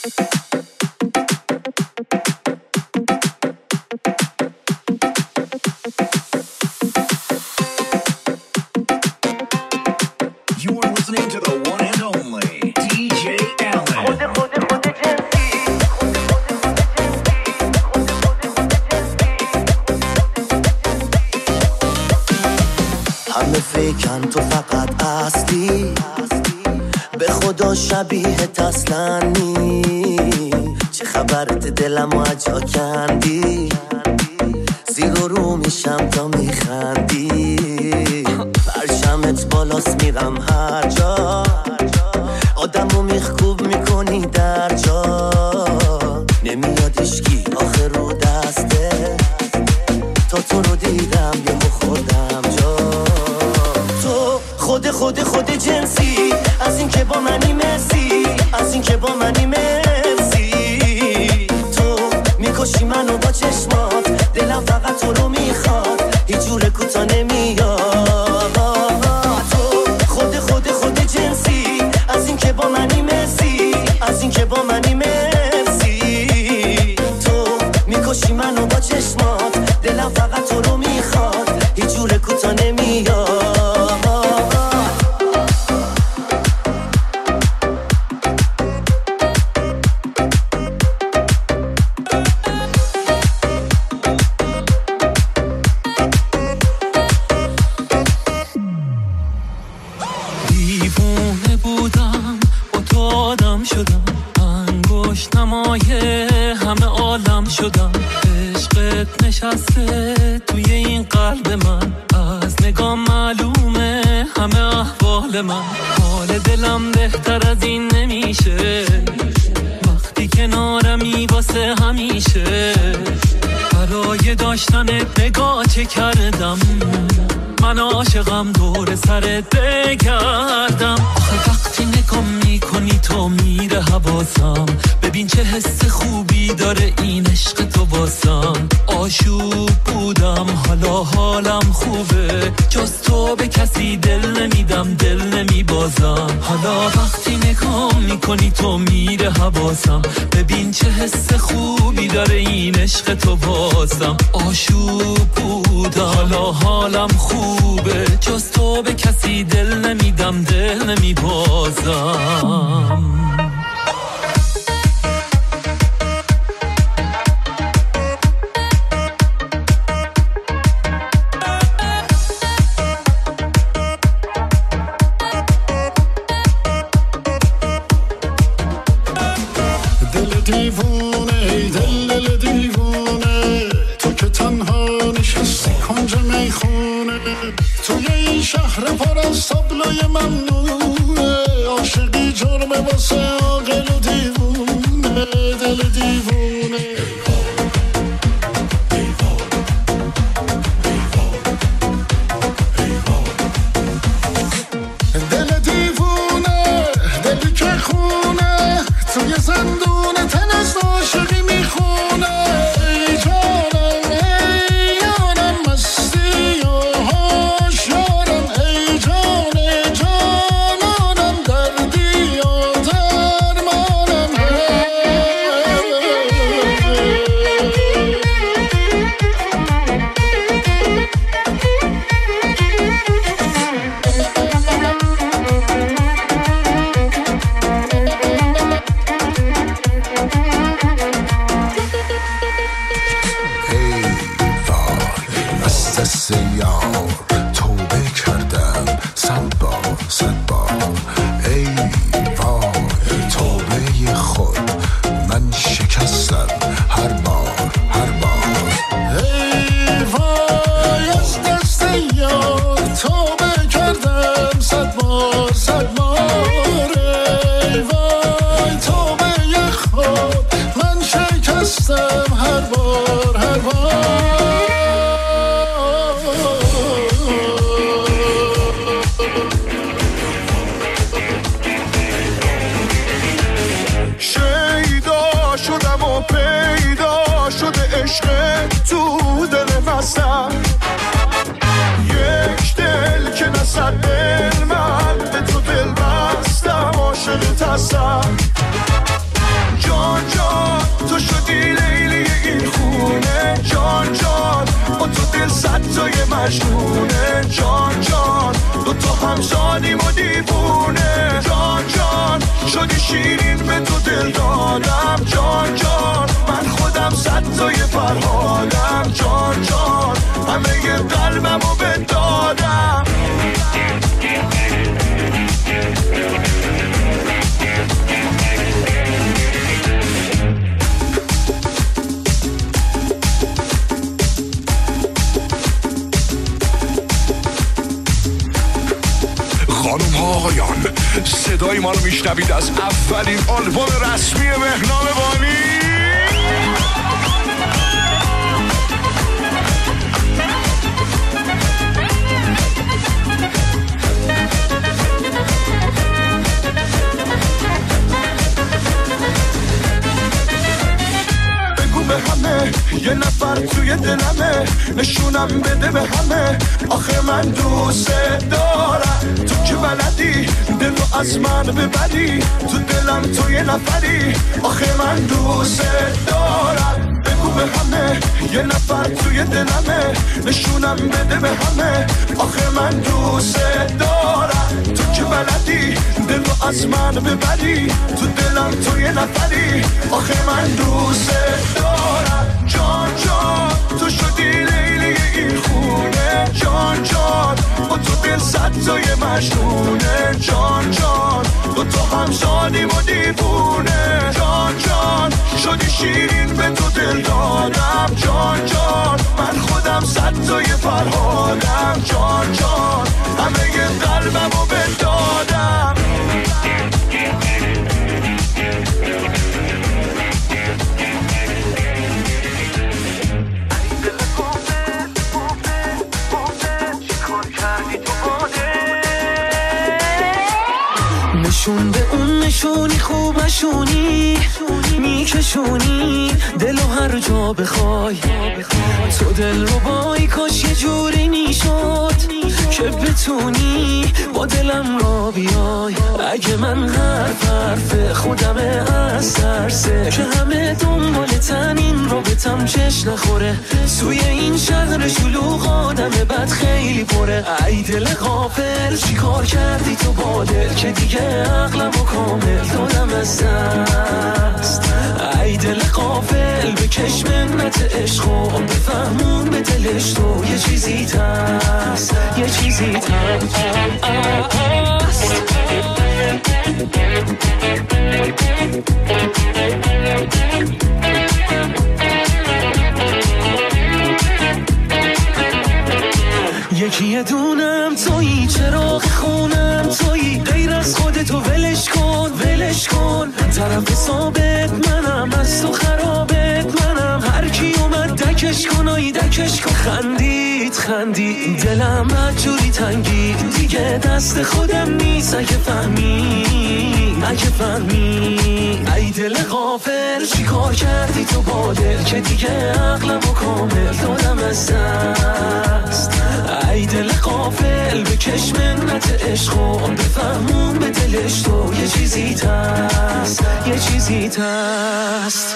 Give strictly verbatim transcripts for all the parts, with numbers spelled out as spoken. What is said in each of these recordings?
شبیهت اصلا نی چه خبرت دلمو اجا کندی زیر و رو میشم تا میخندی پرشمت بالاست میرم هر جا آدمو میخکوب میکنی در جا نمیاد اشکی آخر رو دسته تا تو رو دیدم یهو خوردم جا تو خود خود خود جنسی از این که با منی مرسی از این که با منی مرسی تو میکشی منو با چشمات دلم فقط تو رو میخواد هیچ جور کوتا نمیاد تو خود خود خود جنسی از این که با منی مرسی از این که با منی مرسی تو میکشی منو با چشمات دلم فقط تو رو میخواد هیچ جور کوتا نمیاد نشسته توی این قلب من از نگاه معلومه همه احوال من حال دلم بهتر از این نمیشه وقتی کنارمی واسه همیشه برای داشتنت نگاه چه کردم من عاشقم دور سرت بگردم آخه وقتی نگاه میکنی تو میره حواسم ببین چه حس خوبی داره این عشق تو واسم آشوب بودم حالا حالم خوبه جز تو به کسی دل نمیدم دل نمیبازم حالا وقتی نگاه میکنی تو میره حواسم ببین چه حس خوبی داره این عشق تو واسم آشوب بودم حالا حالم خوبه جز تو به کسی دل نمیدم دل نمیبازم شهر پر از تابلوی ممنوعه عاشقی جرمه واسه عاقل و دیوونه دل دیوونه دل دیوونه دلی که خونه توی زندونه تن از عاشقی میخونه ای جانم ای یارم مستی و جان مجنونه. جان جان دو تا هم شادیم و دیوونه. جان جان شدی شیرین به تو دل دادم. جان جان من خودم صد تای فرهادم. جان جان همه ی قلبم رو به دادم. خانم ها آقایان، صدای ما رو میشنوید از اولین آلبوم رسمی مهنام بانی. به همه یه نفر توی دلمه، نشونم بده به همه آخه من دوست دارم. تو که بلدی دلو از من ببری، تو دلم تو یه نفری آخه من دوست دارم. بگو به همه یه نفر توی دلمه، نشونم بده به همه آخه من دوست دارم. تو که بلدی دلو از من ببری، تو دلم تو یه نفری آخه من دوست دارم. جان جان تو شدی لیلی این خونه. جان جان با تو دل صد تای مجنونه. جان جان با تو هم شادیم و دیوونه. جان جان شدی شیرین به تو دل دادم. جان جان من خودم صد تای فرهادم. جان جان همه ی قلبم رو به دادم. نشون به اون نشونی خوب نشونی، میکشونی دلو هر جا بخوای. تو دل رو بای کاش یه جوری میشد که بتونی با دلم را بیای. اگه من حرف حرف خودمه از ترسه که همه دنبال تنین رو بتم چش نخوره. توی این شهر شلوغ آدم بد خیلی پره. ای دل غافل چی کار کردی تو با دل که دیگه عقلم و کامل دادم از دست. ای دل غافل بکش منت عشق و بفهمون به دلش تو یه چیزی تست، یه چیزی تست. یکی دونم تویی، چراغ خونم تویی، غیر از خودتو ولش کن ولش کن. طرف ثابت منم، از تو خرابت منم. هر کی اومد دکش کن آی دکش کن. خندید خندید دلم مجوری تنگی، دیگه دست خودم نیست. اگه فهمی اگه فهمی ای دل غافل چی کار کردی تو با دل که دیگه عقلم و کامل دادم از دست. ای دل غافل بکش منت عشق و بفهمون به دلش تو یه چیزی تست، یه چیزی تست.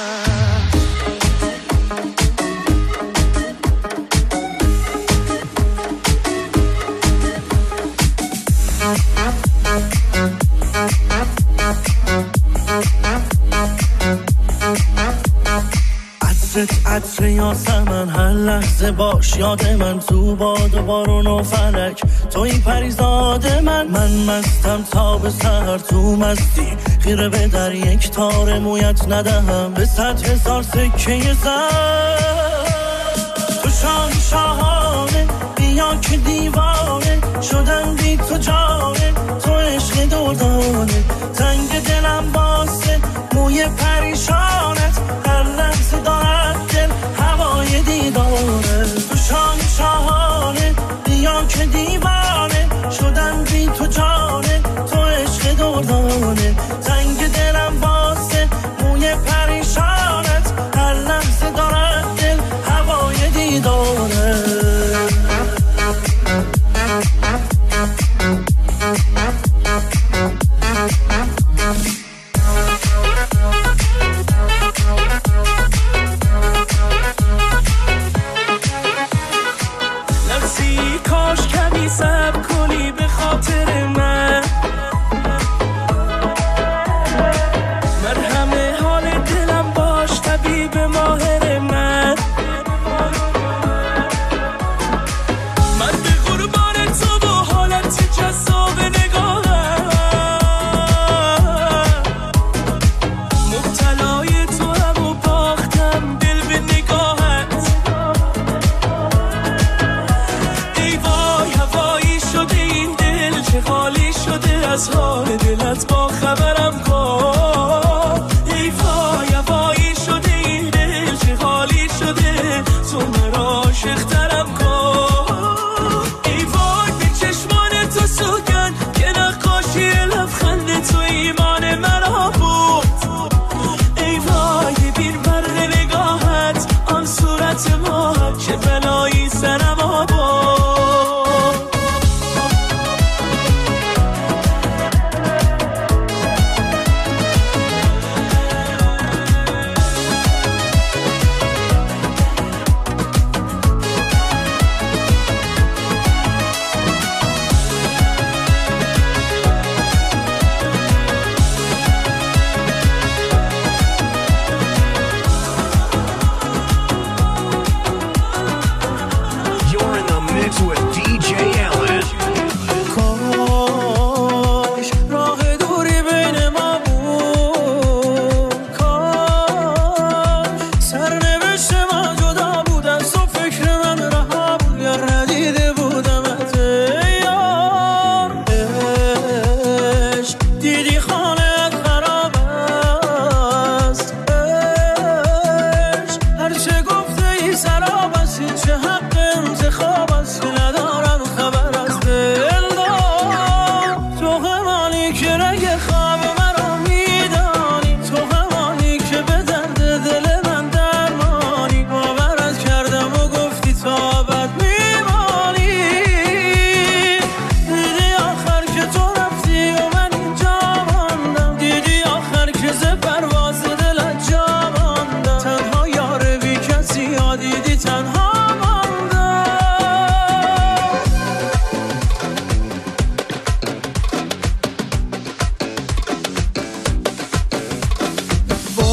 عطرت عطر یاسمن، هر لحظه باش یاد من. تو باد و بارون و فلک توی پریزاد من. من مستم تا به سحر تو مستی، خیره به در یک تار مویت ندهم به صد هزار سکه زر. تو شاه شاهانه بیا که دیوانه شدم بی تو جانه. تو عشق دردانه تنگ دلم باسه موی پریشانت. هر لحظه دارد دل هوای دیدانه. تو شاه شاهانه بیا که دیوانه شدم بی تو جانه. تو عشق دردانه تنگ دلم باسه موی پریشانت. هر لحظه دارد دل هوای دیدانه.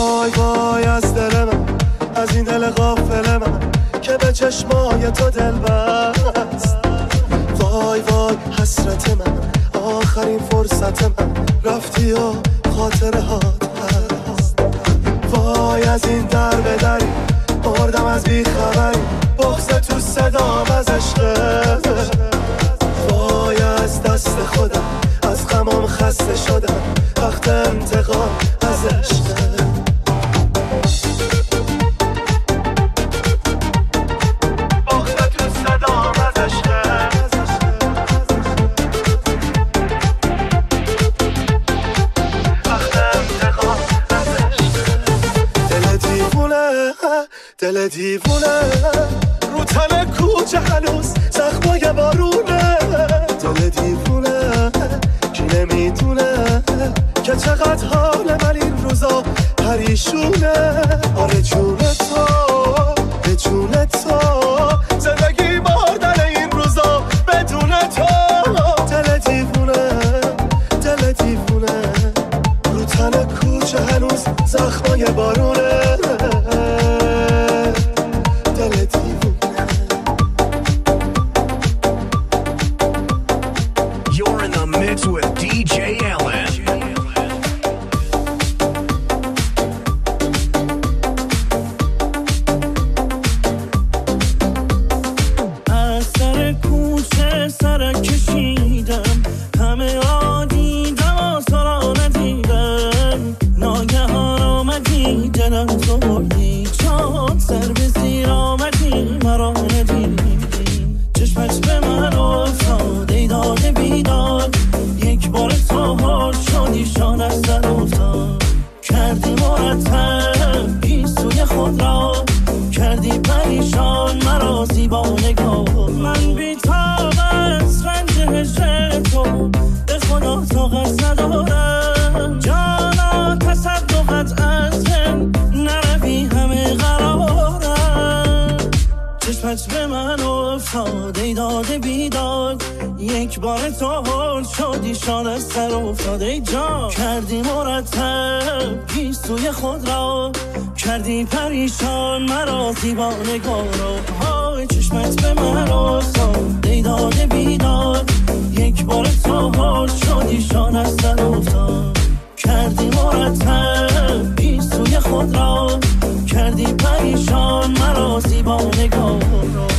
وای وای از دل من، از این دل غافل من که به چشمای تو دل بست. وای وای حسرت من، آخرین فرصت من، رفتی و خاطره هات هست. وای از این در به دری مردم از بیخبری، بغض تو صدام از عشقت. وای از دست خودم، از غمام خسته شدم، وقت انتقام از عشقت. دل دیوونه رو تن کوچه هنوز زخمای بارونه. دل دیوونه کی نمیدونه که چقدر حال من این روزا پریشونه. آره جون تو به جون تو زندگی مردن این روزا بدون تو. دل دیوونه دل دیوونه رو تن کوچه هنوز زخمای بارونه. کردی مرتب گیسوی خود را، کردی پریشان مرا دیوانگارا. های چشمت به من افتاد ای داده بیداد، یک بار تو حال شدی شان از سر افتاد. کردی مرتب گیسوی خود را، کردی پریشان مرا دیوانگارا.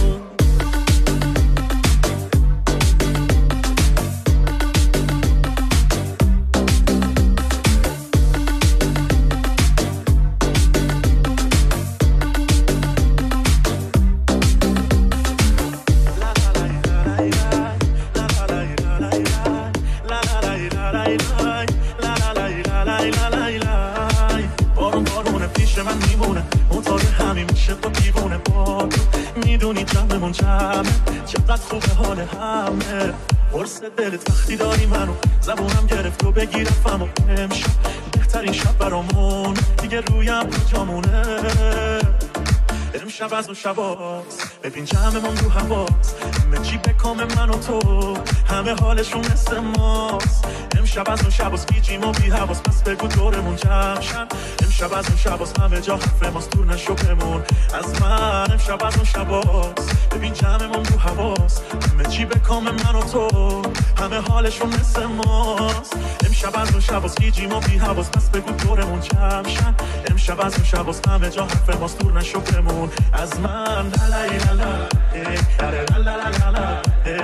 چقدر خوبه حال همه، قرص دلت وقتی داری منو زبونم گرفت و بگیرفم و امشب بهترین شب برامون دیگه رویم جامونه. امشب از اون شباست ببین جمعمون رو هواست، همه چی به کام من و تو، همه حالشون مثل ماست. امشب از اون شباست بیجیم و بی حواست، پس بگو دورمون جمع شن. امشب از اون شباست همه جا حرف ماست، دور نشو بمون از من. امشب از اون شباست ببین جمعمون رو هواست، همه چی به کام من و تو، همه حالشون مثل ماست. امشب از اون شباست بیجیم و بی حواست، پس بگو دورمون جمع شن. امشب از اون شباست همه جا حرف ماست، دور نشو بمون از من. لا لا لا لا لا لا لا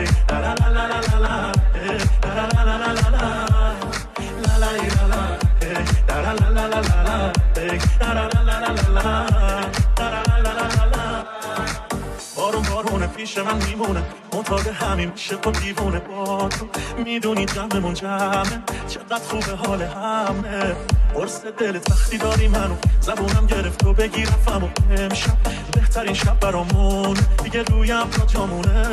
بارون بارونه پیش من میمونه، معتاد همین میشه با دیوونه. با تو میدونی جمعمون جمعه، چقدر خوبه حال همه. قرص دلت وقتی داری منو زبونم گرفت و بگیرفم و امشب بهترین شب برامون دیگه رویم تا جامونه.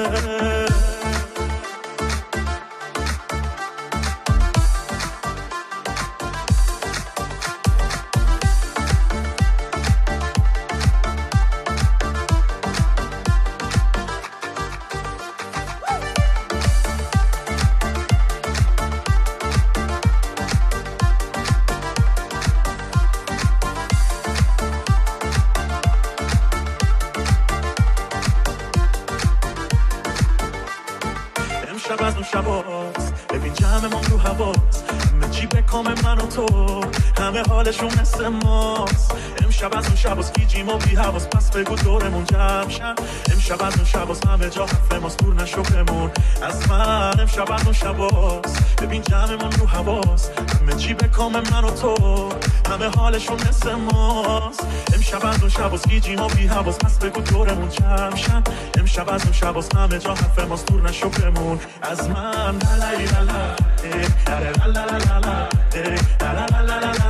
شباست ببین جمعمون رو هواست همه چی به کام من و تو همه حالشون مثل ماست امشب از اون شباست گیجیم و بی حواس پس بگو دورمون جمع شن امشب از اون شباست همه جا حرف ماست دور نشو بمون از من امشب از اون شباست ببین جمعمون رو هواست همه چی به کام من و تو همه حالشون مثل ماست امشب از اون شباست گیجیم و بی حواس پس بگو دورمون جمع شن امشب از اون شباست همه جا حرف ماست دور نشو بمون از من لا لا لا لا لا لا لا لا لا لا لا لا لا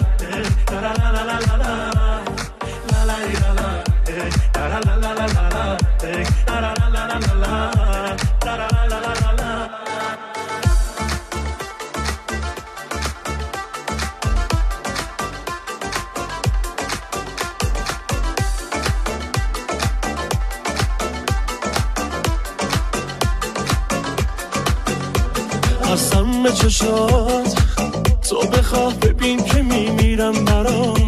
قسم به چشات تو بخواه ببین که میمیرم برات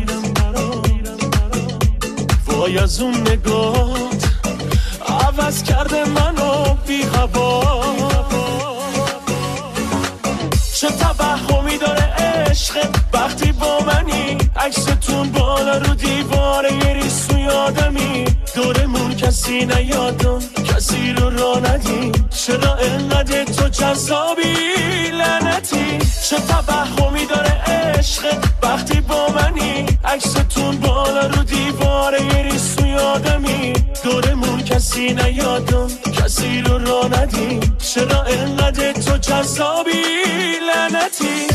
وای از اون نگات عوض کرده منو بی هوا چه توهمی داره عشق وقتی با منی عکستون بالا رو دیواره یه ریسو یادمی دورمون کسی نیادم کسی رو را ندیم چرا انقدر تو جذابی لعنتی چه توهمی داره عشق وقتی با منی عکستون بالا رو دیواره یه ریسو یادمی دورمون کسی نیادم کسی رو را ندیم چرا انقدر تو جذابی لعنتی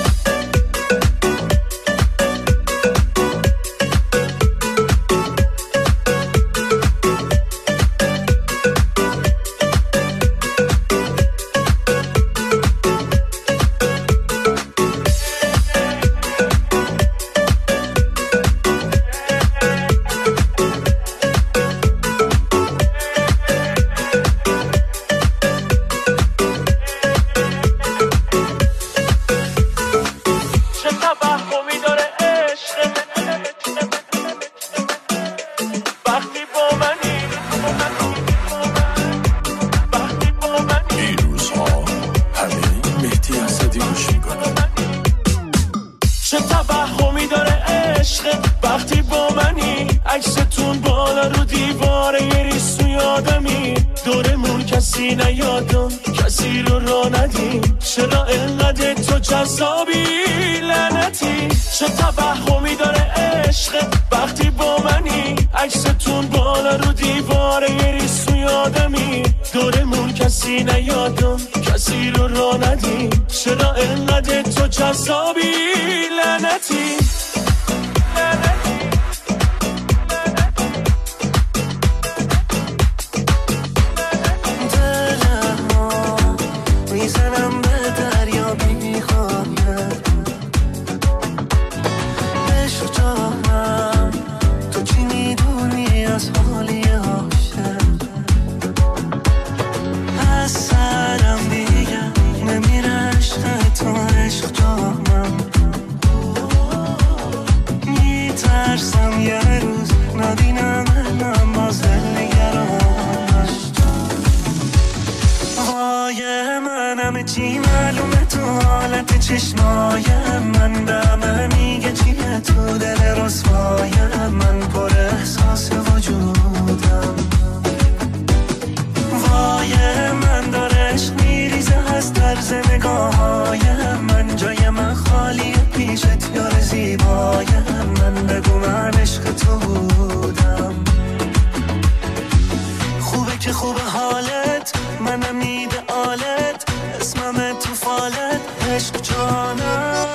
عکستون بالا رو دیواره یه ریسو یادمی دورمون کسی نیادم کسی رو را ندیم چرا انقدر تو جذابی لعنتی چه توهمی داره عشق وقتی با منی عکستون بالا رو دیواره یه ریسو یادمی دورمون کسی نیادم کسی رو را ندیم چرا انقدر تو جذابی لعنتی میزنم به دریا بیخواهد عشق جانم تو چی میدونی از حالی عاشق از سرم دیگه نمیره عشق تو عشق جانم میترسم یه روز نبینم من باز نگرانش وای منم چی معلومه تو حالت چشمای من به همه میگه چیه تو دل رسوای من پر احساس وجودم وای من داره عشق میریزه از طرز نگاههای من جای من خالیه پیشت یار زیبای من بگو من عشق تو بودم خوبه که خوبه حالت منم ایدئالت اسمم تو فالت عشق جانم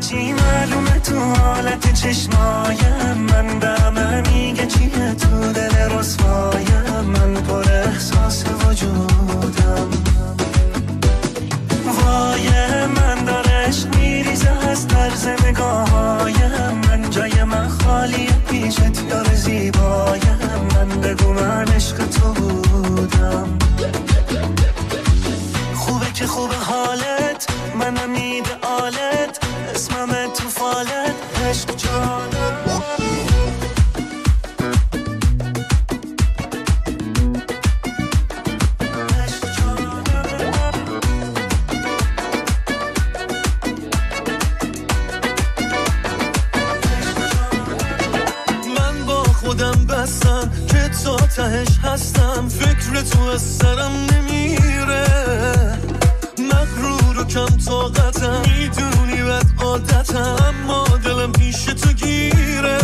هرچی معلومه تو حالت چشمایم، من به همه میگه چیه تو دل رسوایم، من پر احساس وجودم. وای من دارش میریزه از طرز نگاهایم، من جای من خالیه پیشت یار زیبایم، من بگو من عشق تو بودم. خوبه که خوبه حالت، منم ایدئالت، اسمم تو فالت، عشق جانم. که تا تهش هستم، فکر تو از سرم نمیره، مغرور و کم طاقتم، میدونی بد عادتم، اما دلم پیش تو گیره،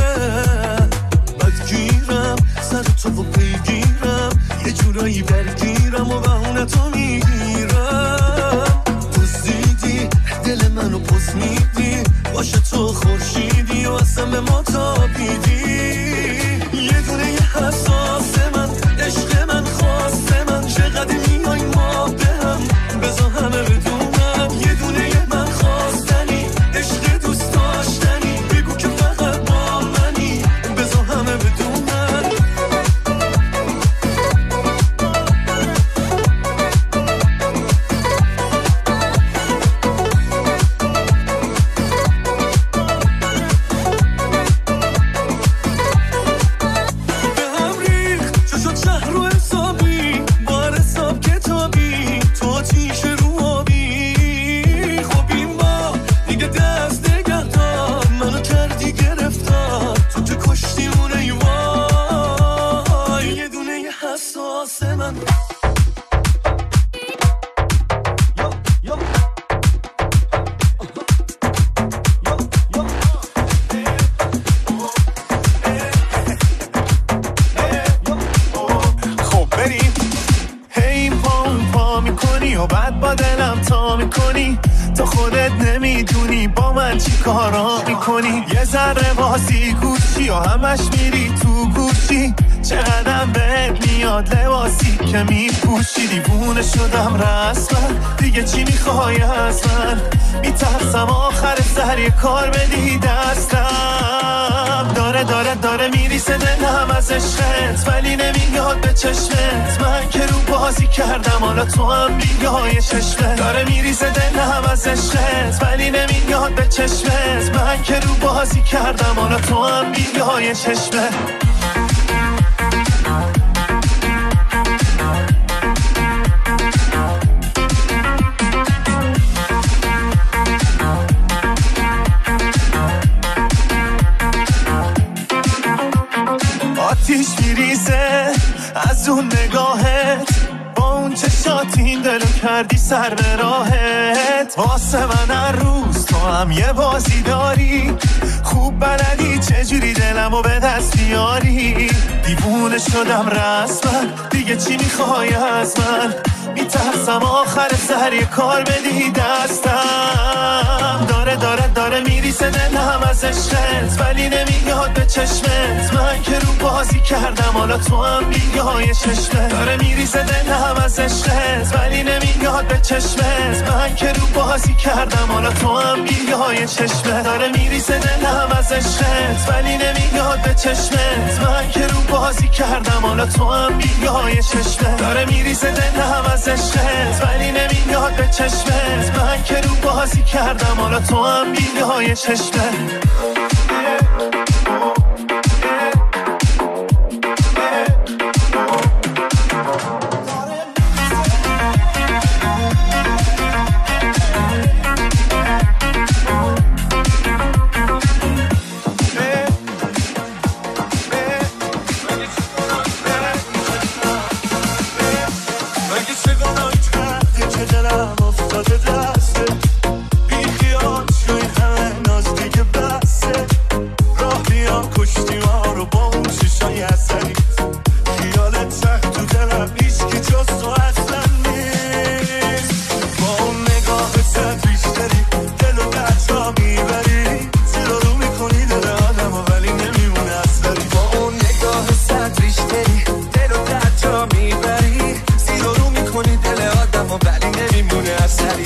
بدگیرم سر تو و پیگیرم، یه جورایی برگیرم و بهونه تو میگیرم. پوزیدی دل منو پوز میدی، باشه تو خورشیدی و اصلا به ما تابیدی، یه دونه یه حساس من، عشق من، خواست من، چقدر میای ما به هم، بذار همه بدونم، یه دونه یه من خواستنی، عشق دوست داشتنی، بگو که فقط با منی، بذار همه بدونم. یه ذره بازی گوشی و همش میری تو گوشی، چقدر بهت میاد لباسی که میپوشی، دیوونه شدم رسما، دیگه چی میخوای از من، میترسم آخر سر یه کار بدی دستم، داره داره داره میریسه دلم از عشقت، ولی نمیاد به چشمت، من که رو بازی کردم حالا تو هم بیای چشمت، داره میریسه دلم از عشقت، ولی نمیاد به چشمت، من که رو بازی کردم حالا تو هم بیای چشمت. آتیش میریزه از اون نگاهت، با اون چشات این دلو کردی سر به راهت، واسه من هر روز تو هم یه بازی داری، خوب بلدی چجوری دلمو به دست بیاری، دیوونه شدم رسما، دیگه چی میخوای از من، میترسم آخر سر یه کار بدی دستم، داره داره داره میریسه دلم از عشقت، ولی نمیاد به چشمت، من که رو بازی کردم حالا تو هم بیای چشمت، داره میریسه دلم از عشقت، ولی نمیاد به چشمت، من که رو بازی کردم حالا تو هم بیای چشمت، داره میریسه دلم از عشقت، ولی نمیاد به چشمت، من که رو بازی کردم حالا تو هم بیای چشمت، داره میریسه دلم از عشقت، ولی نمیاد به چشمت، من که رو بازی کردم حالا تو هم بیای چشمت. بیخیال شوی همه ناز دیگه بسه، راه بیام سری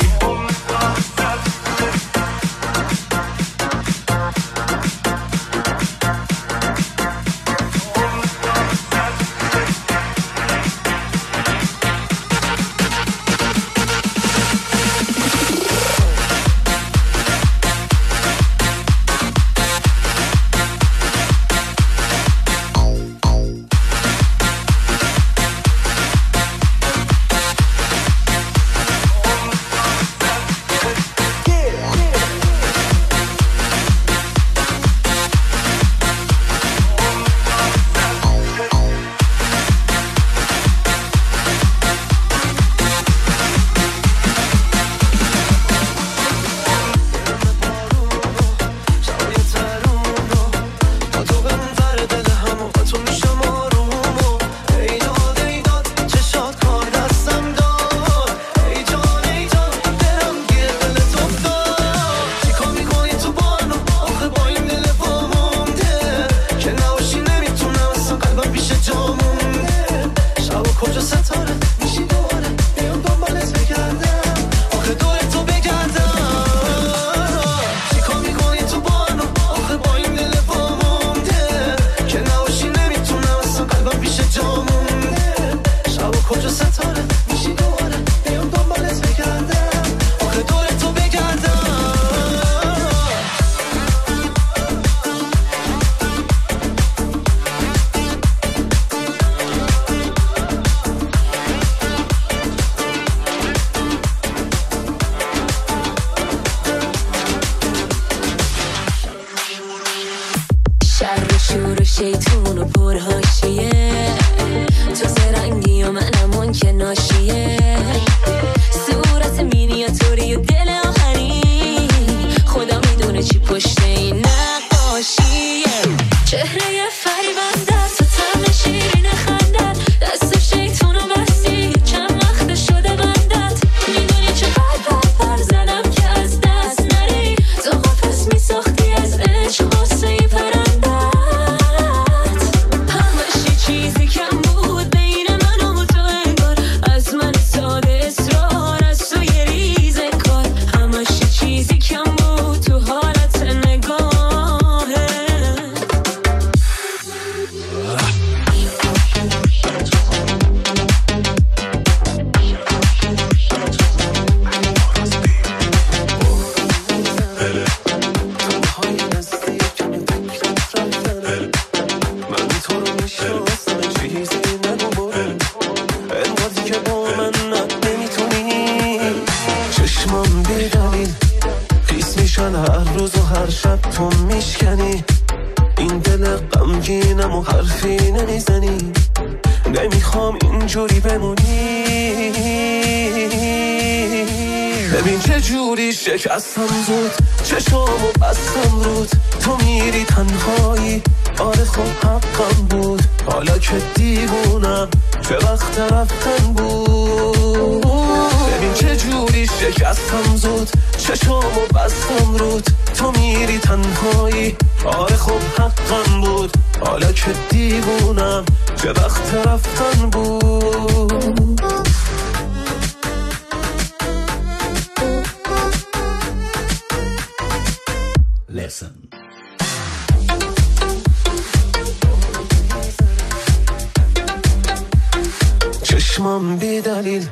شیطون و پرهاشیه تو زرنگی و منم اون که ناشیه صورت مینیاتوری و دل آهنی خدا میدونه چی پشت این نقاشیه چهره فریبنده تو طعم شیرین خندت دست شیطون و بستی چند وقت شده بندت میدونی چقدر بر زدم که از دست نری تو قفس میساختی از عشق غصه ای پرندت همشی چیزی کم بود بین من و تو انگار از من ساده اصرار از تو یه ریزه کار همشی چیزی کم بود تو حالت نگاهه چشمام بیدلیل خیس میشن هر روز و هر شب تو میشکنی این دل غمگینم و حرفی نمیزنی نمیخوام اینجوری بمونی ببین چه جوری شکستم زود چشامو بستم رود تو میری تنهایی آره خب حقم بود حالا که دیوونم چه وقت رفتن بود ببین چه جوری شکستم زود چشامو بستم رود تو میری تنهایی آره خب حقم بود حالا که دیوونم چه وقت رفتن بود Listen. چشمام بی دلیل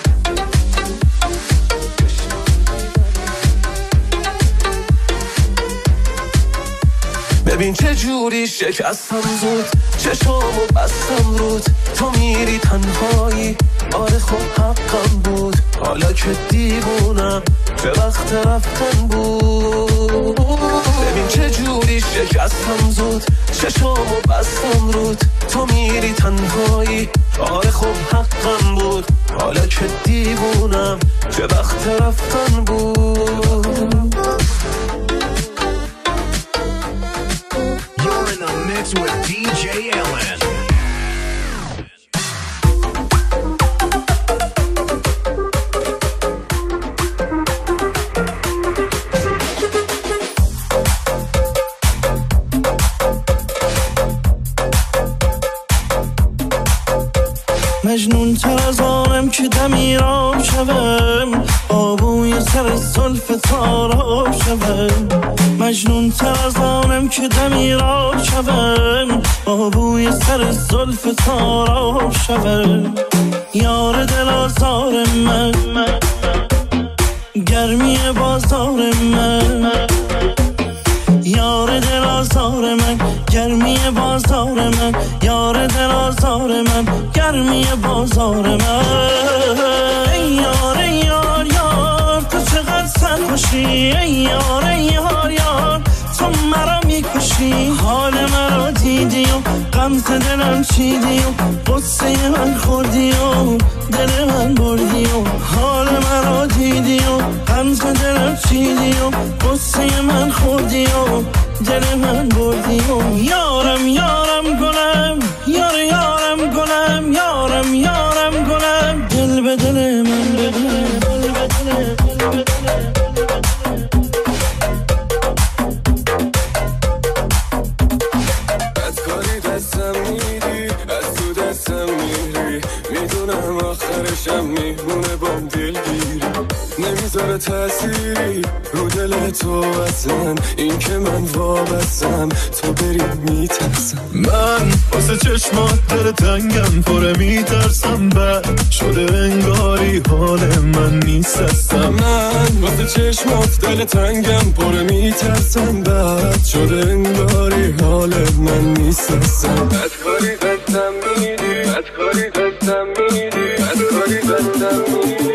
ببین چه جوری شکستم زود چشامو بستم رود تو میری تنهایی آره خب حقم بود حالا که دیوونم چه وقت رفتن بود ببین چه جوری شکستم زود چشامو بستم رود تو میری تنهایی آره خب حقم بود حالا که دیوونم چه وقت رفتن بود You're in the mix with دی جی Ellen. مجنون تر از آنم که دمیرام شوم، آبوی سر زلف تارام شوم. مجنون تر از آنم که دمیرام شوم، آبوی سر زلف تارام شوم. یار دل آزار من، گرمی بازار من. یار دل آزار من، گرمی بازار من. یار دل آزار من، گرمی بازار من. ای یار ای یار یار تو چقدر سرخوشی. ای یار ای یار یار تو مرا میکشی. حال مرا دیدی و غمزه دلم چیدی و قصه من خوردی و دل من بردی و حال مرا دیدی و غمزه دلم چیدی و قصه من خوردی و دل من بردی و یارم یارم گلم، یار یارم گلم، یارم یارم گلم. دل به دل من بده، دل به دل من بده. آخرشم میمونه بام دلگیری، نمیذاره تأثیری رو دل تو اصلا. این که من وابستم تو بری میترسم. من واسه چشمات دل تنگم پره میترسم. بعد شده انگاری حال من نیست هستم. من واسه چشمات دل تنگم پره میترسم. بعد شده انگاری حال من نیست هستم. بدکاری دستم میدی، بدکاری دستم میدی، بدکاری دستم میدی.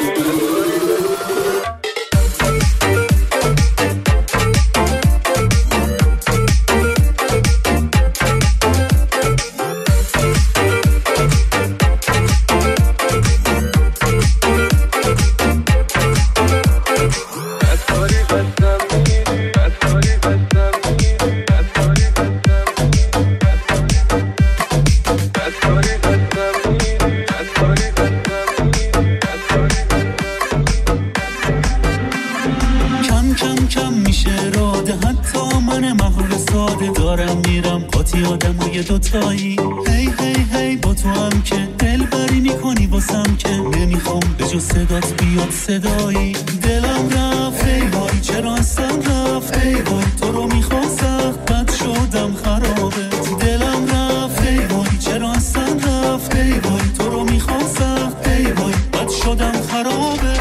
دوتایی هی هی هی با تو هم که دل بری میکنی واسم که نمیخوام به جز صدات بیاد صدایی. دلم رفت ای وای چرا اصلا رفت ای وای تو رو میخوام سخت بد شدم خرابه. دلم رفت ای وای چرا اصلا رفت ای وای تو رو میخوام سخت ای وای بد شدم خرابه.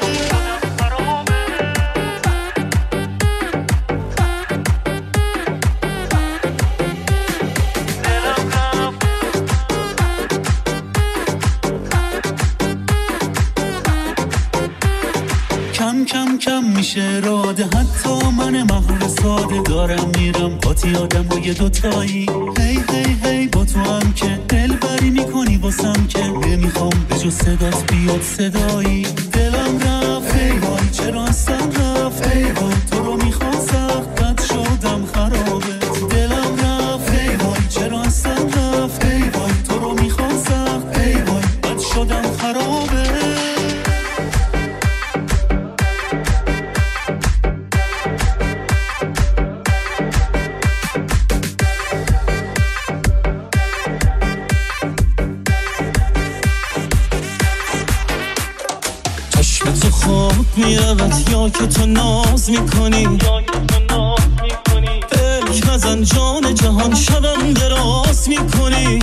کم کم میشه راده حتی من مغرور ساده دارم میرم قاطی آدم و یه دوتایی هی هی هی با تو هم که دل بری میکنی واسم که نمیخوام به جز صدات بیاد صدایی. دلم رفت ای وای چرا اصلا رفت ای وای تو رو میخوام سخت بد شدم خرابه. دلم رفت ای وای چرا اصلا رفت ای وای تو رو میخوام سخت ای وای بد شدم خرابه. میرود یا که تو ناز میکنی فکر نزن جان جهان شبم دراز میکنی.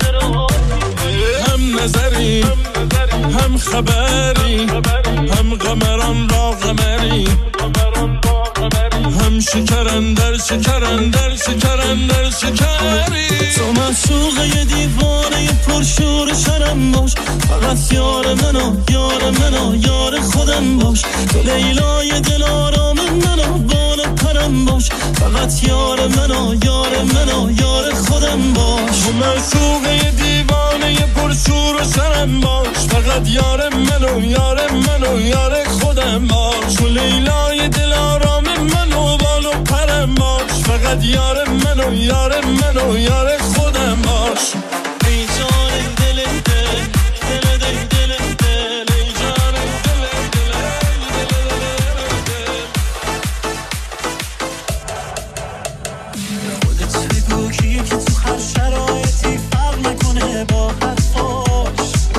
هم نظری هم خبری هم قمران با قمری هم شکرن در شکرن در شکرن در شکری. تو معشوقه یه دیوانه پرشور شرم باش فقط یار منو یار منو یار خودم باش. تو لیلای دل آرام منو بال پرم باش فقط یار منو یار منو یار خودم باش. تو معشوقه یه دیوانه پرشور شرم باش فقط یار منو یار منو یار خودم باش. تو لیلای دل آرام منو بال پرم باش فقط یار منو یار منو یار خودم باش. ای جان دل دل دل دل دل دل ای جان دل دل دل خودت بگو کیه که تو هر شرایطی فرق نکنه با حرفاش.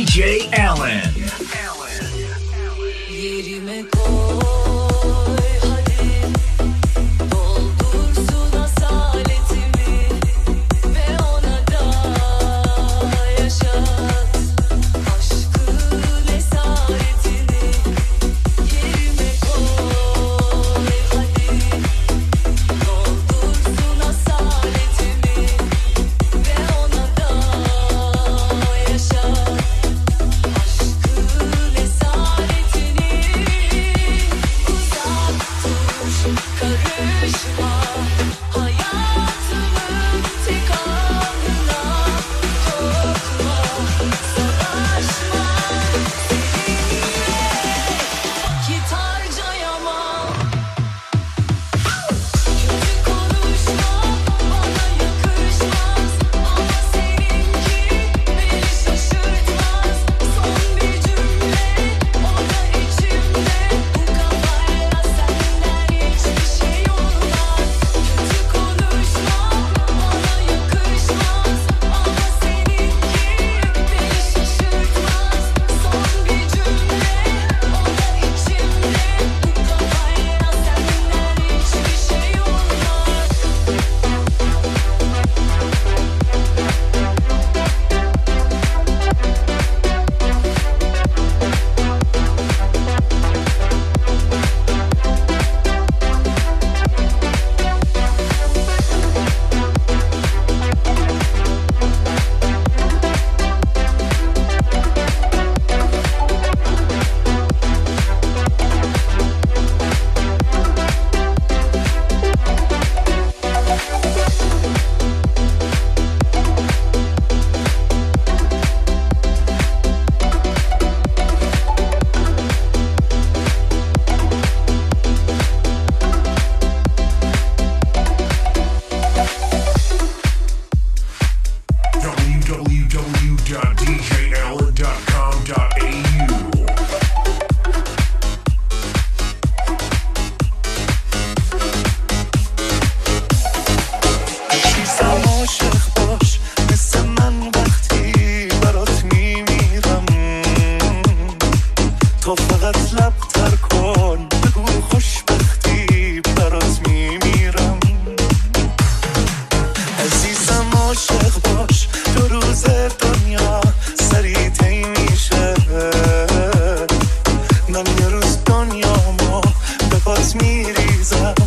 جی Allen. من یه روز دنیامو به پات میریزم